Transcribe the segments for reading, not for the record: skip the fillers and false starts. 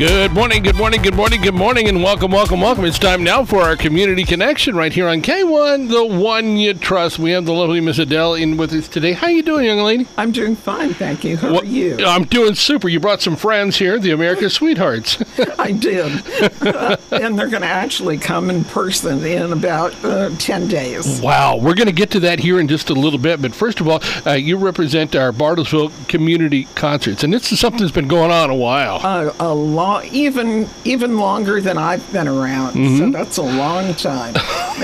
Good morning, good morning, good morning, good morning, and welcome. It's time now for our Community Connection right here on K1, the one you trust. We have the lovely Miss Adele in with us today. How you doing, young lady? I'm doing fine, thank you. How are you? I'm doing super. You brought some friends here, the America Sweethearts. I did. And they're going to actually come in person in about 10 days. Wow. We're going to get to that here in just a little bit. But first of all, you represent our Bartlesville Community Concerts. And this is something that's been going on a while. Even longer than I've been around. Mm-hmm. So that's a long time.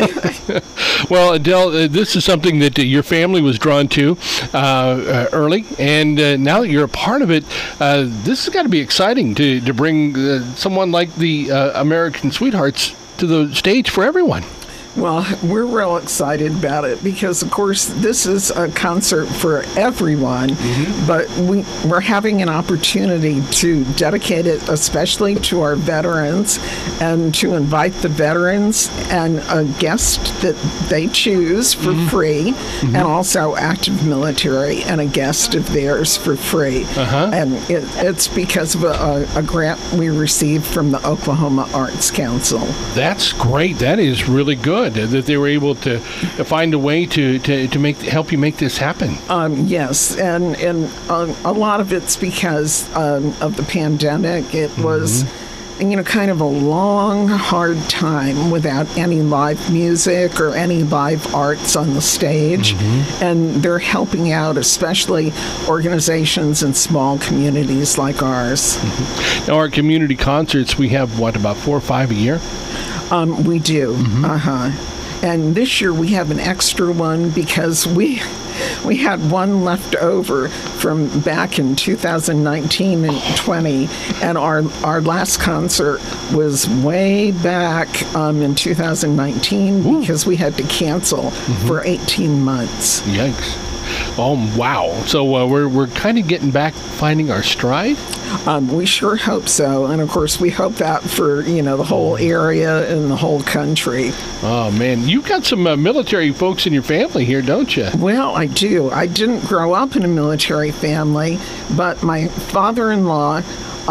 Well, Adele, this is something that your family was drawn to early. And now that you're a part of it, this has got to be exciting to bring someone like the American Sweethearts to the stage for everyone. Well, we're real excited about it because, of course, this is a concert for everyone, mm-hmm. but we're having an opportunity to dedicate it especially to our veterans and to invite the veterans and a guest that they choose for mm-hmm. free, mm-hmm. and also active military and a guest of theirs for free. Uh-huh. And it's because of a grant we received from the Oklahoma Arts Council. That's great. That is really good. That they were able to find a way to help you make this happen. Yes, and a lot of it's because of the pandemic. It mm-hmm. was, kind of a long, hard time without any live music or any live arts on the stage. Mm-hmm. And they're helping out, especially organizations in small communities like ours. Mm-hmm. Now, our community concerts, we have, about 4 or 5 a year? We do. Mm-hmm. Uh-huh. And this year we have an extra one because we had one left over from back in 2019 and 20, and our last concert was way back in 2019 Ooh. Because we had to cancel mm-hmm. for 18 months. Yikes. Oh, wow. So we're kind of getting back, finding our stride? We sure hope so. And, of course, we hope that for, the whole area and the whole country. Oh, man. You've got some military folks in your family here, don't you? Well, I do. I didn't grow up in a military family, but my father-in-law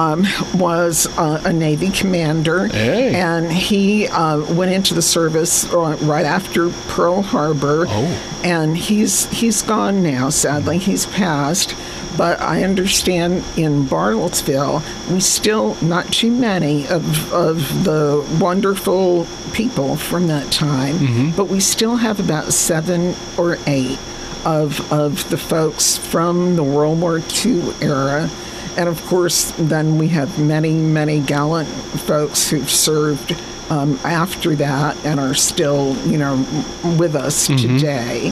was a Navy commander, hey. And he went into the service right after Pearl Harbor, and he's gone now, sadly. He's passed, but I understand in Bartlesville, we still, not too many of the wonderful people from that time, mm-hmm. but we still have about 7 or 8 of the folks from the World War II era. And, of course, then we have many, many gallant folks who've served after that and are still, with us mm-hmm. today.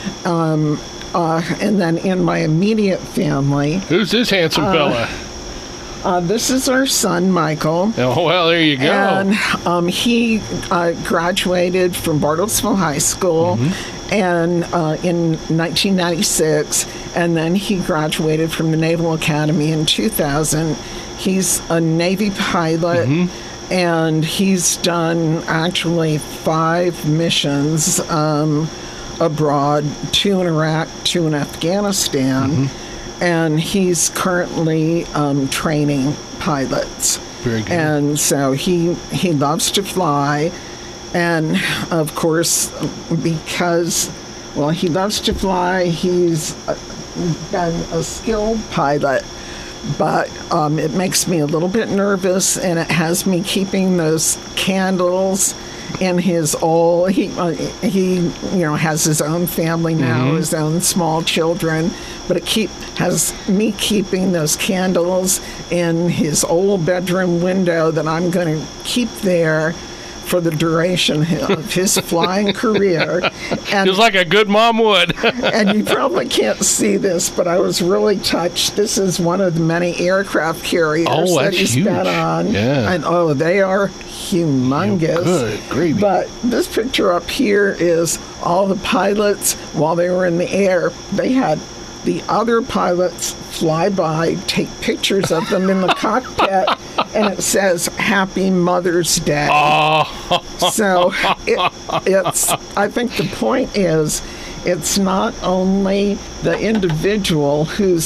And then in my immediate family... Who's this handsome fella? This is our son, Michael. Oh, well, there you go. And he graduated from Bartlesville High School mm-hmm. and in 1996, and then he graduated from the Naval Academy in 2000. He's a Navy pilot, mm-hmm. and he's done actually 5 missions abroad, 2 in Iraq, 2 in Afghanistan. Mm-hmm. And he's currently training pilots. Very good. And so he loves to fly. And, of course, because, he loves to fly, he's been a skilled pilot. But it makes me a little bit nervous, and it has me keeping those candles in his he has his own family now, mm-hmm. his own small children, but it has me keeping those candles in his old bedroom window that I'm going to keep there for the duration of his flying career. And, just like a good mom would. And you probably can't see this, but I was really touched. This is one of the many aircraft carriers that he's huge. Been on. Yeah. And, they are humongous. Good gravy. But this picture up here is all the pilots, while they were in the air, they had the other pilots fly by, take pictures of them in the cockpit, and it says, Happy Mother's Day. Oh. So it's, I think the point is, it's not only the individual who's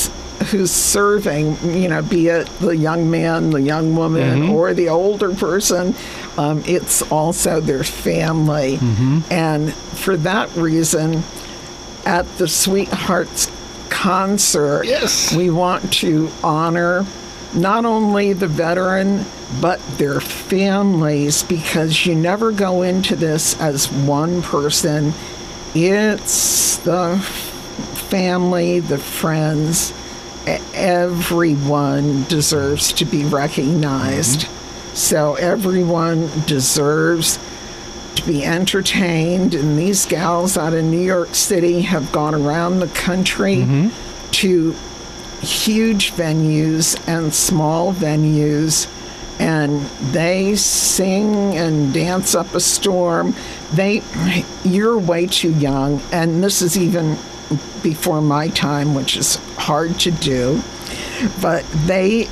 who's serving, be it the young man, the young woman, or the older person, it's also their family. And for that reason, at the Sweethearts concert, we want to honor not only the veteran, but their families, because you never go into this as one person. It's the family, the friends. Everyone deserves to be recognized. So everyone deserves to be entertained. And these gals out of New York City have gone around the country to huge venues and small venues, and they sing and dance up a storm. You're way too young, and this is even before my time, which is hard to do, but they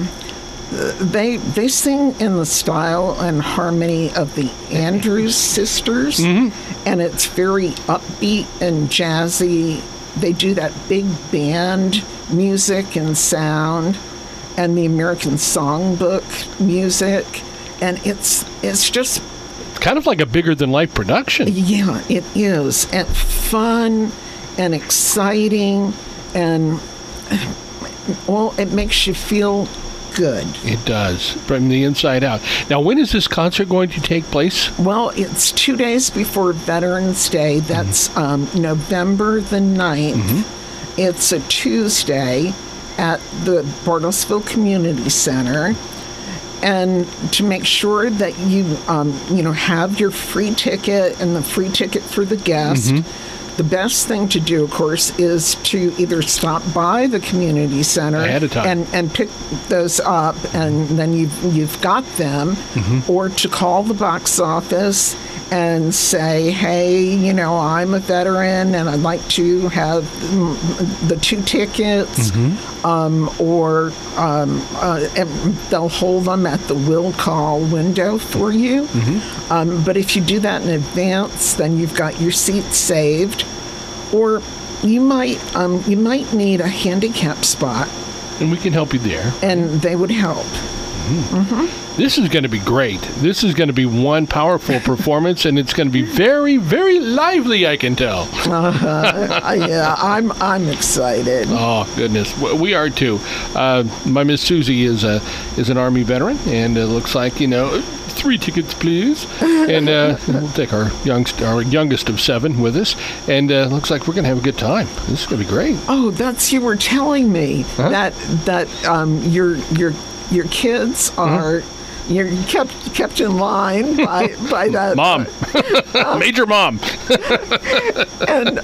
sing in the style and harmony of the Andrews Sisters, and it's very upbeat and jazzy. They do that big band music and sound, and the American Songbook music, and it's just kind of like a bigger than life production. Yeah, it is, and fun and exciting, and it makes you feel good. It does, from the inside out. Now, when is this concert going to take place? Well, it's 2 days before Veterans Day. That's November the 9th. It's a Tuesday at the Bartlesville Community Center. And to make sure that you have your free ticket and the free ticket for the guest, the best thing to do, of course, is to either stop by the community center ahead of time and pick those up, and then you've got them, or to call the box office and say, hey, I'm a veteran and I'd like to have the 2 tickets, or they'll hold them at the will call window for you. But if you do that in advance, then you've got your seats saved, or you might need a handicap spot. And we can help you there. And they would help. This is going to be great. This is going to be one powerful performance, and it's going to be very, very lively, I can tell. Yeah, I'm excited. Oh, goodness. We are, too. My Miss Susie is an Army veteran, and it looks like, 3 tickets, please. And we'll take our youngest of 7 with us, and looks like we're going to have a good time. This is going to be great. Oh, you were telling me that your kids are you're kept in line by that mom, Major Mom. And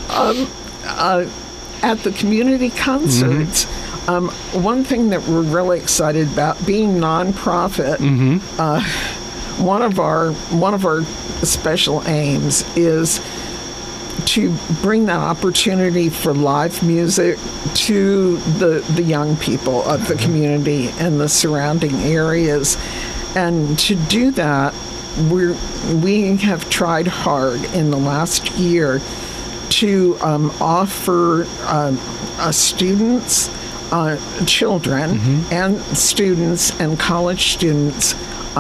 at the community concerts, one thing that we're really excited about, being nonprofit, one of our special aims is to bring that opportunity for live music to the young people of the community and the surrounding areas. And to do that, we have tried hard in the last year to offer students, children, and students and college students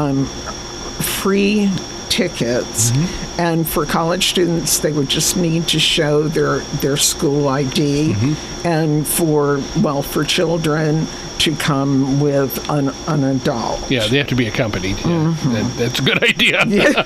free tickets. And for college students, they would just need to show their school ID, and for children to come with an adult. Yeah, they have to be accompanied. Yeah. That's a good idea.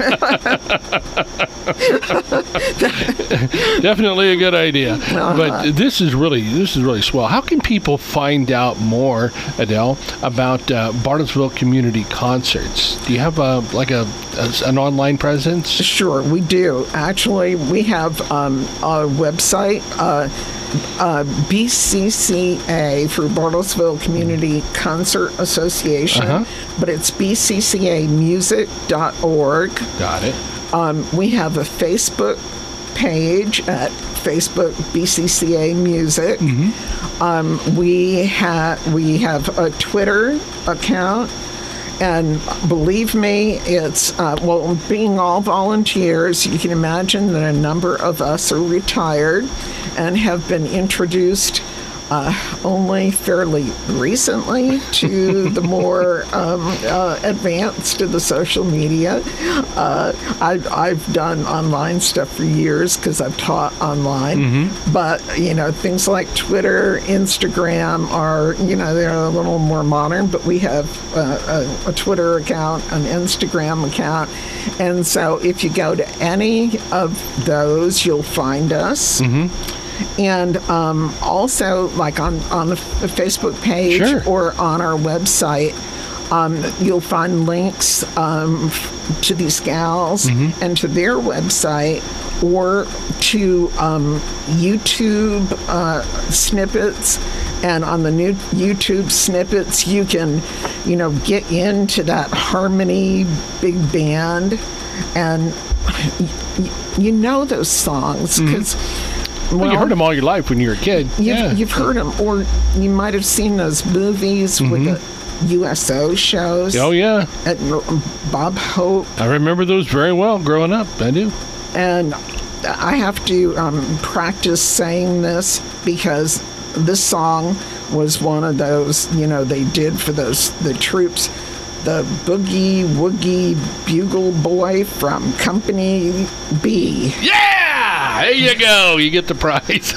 Definitely a good idea. But this is really swell. How can people find out more, Adele, about Bartlesville Community Concerts? Do you have an online presence? Sure, we do. Actually, we have a website, BCCA, for Bartlesville Community Concert Association, but it's bccamusic.org. Got it. We have a Facebook page at Facebook BCCA Music. We have a Twitter account. And believe me, it's, being all volunteers, you can imagine that a number of us are retired and have been introduced only fairly recently to the more advanced to the social media. I've done online stuff for years because I've taught online, but things like Twitter, Instagram are they're a little more modern. But we have a Twitter account, an Instagram account, and so if you go to any of those, you'll find us. And also, like on the Facebook page or on our website, you'll find links to these gals and to their website, or to YouTube snippets. And on the new YouTube snippets, you can, get into that Harmony big band, and you know those songs because. Well, you heard them all your life when you were a kid. You've heard them, or you might have seen those movies with the USO shows. Oh, yeah. At Bob Hope. I remember those very well growing up. I do. And I have to practice saying this because this song was one of those, they did for the troops. The Boogie Woogie Bugle Boy from Company B. Yeah! There you go. You get the prize.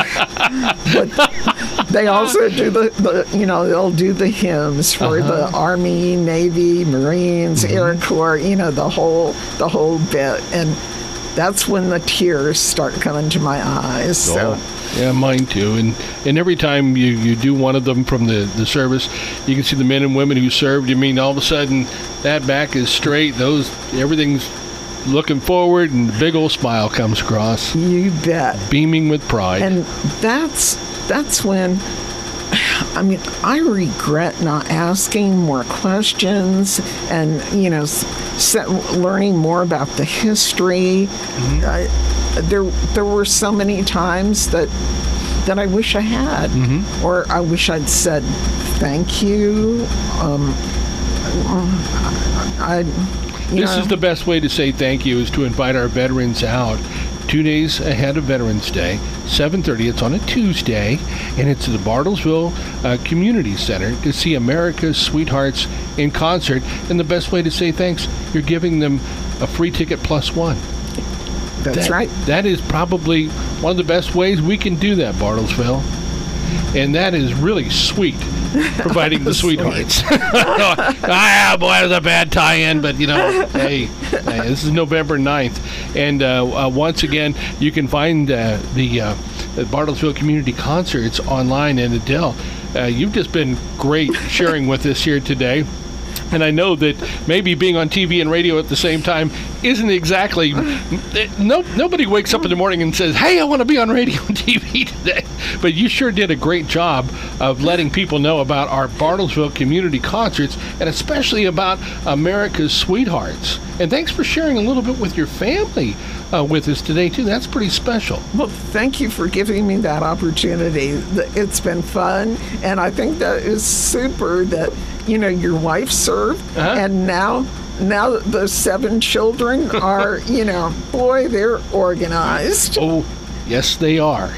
But they also do they'll do the hymns for the Army, Navy, Marines, Air Corps, the whole bit. And that's when the tears start coming to my eyes. So. Yeah, mine too. And every time you do one of them from the service, you can see the men and women who served. All of a sudden, that back is straight. Everything's looking forward, and the big old smile comes across. You bet. Beaming with pride. And that's when, I regret not asking more questions and, learning more about the history. There were so many times that I wish I had, or I wish I'd said thank you. This is the best way to say thank you, is to invite our veterans out 2 days ahead of Veterans Day, 7:30. It's on a Tuesday, and it's at the Bartlesville Community Center to see America's Sweethearts in concert. And the best way to say thanks, you're giving them a free ticket plus one. That's right. That is probably one of the best ways we can do that, Bartlesville. And that is really sweet, providing the sweethearts. Boy, that was a bad tie-in, but, hey, this is November 9th. And once again, you can find the Bartlesville Community Concerts online. And Adele, you've just been great sharing with us here today. And I know that maybe being on TV and radio at the same time isn't exactly... nobody wakes up in the morning and says, hey, I want to be on radio and TV today. But you sure did a great job of letting people know about our Bartlesville community concerts, and especially about America's Sweethearts. And thanks for sharing a little bit with your family with us today, too. That's pretty special. Well, thank you for giving me that opportunity. It's been fun, and I think that is super that, your wife served, and now the 7 children are, boy, they're organized. Oh, yes, they are.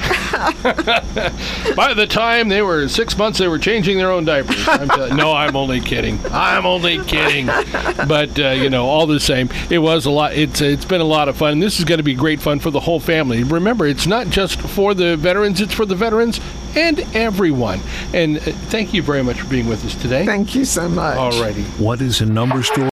By the time they were 6 months, they were changing their own diapers. No, I'm only kidding. But, all the same, it was a lot. It's been a lot of fun. And this is going to be great fun for the whole family. Remember, it's not just for the veterans. It's for the veterans and everyone. And thank you very much for being with us today. Thank you so much. All righty. What is a number store?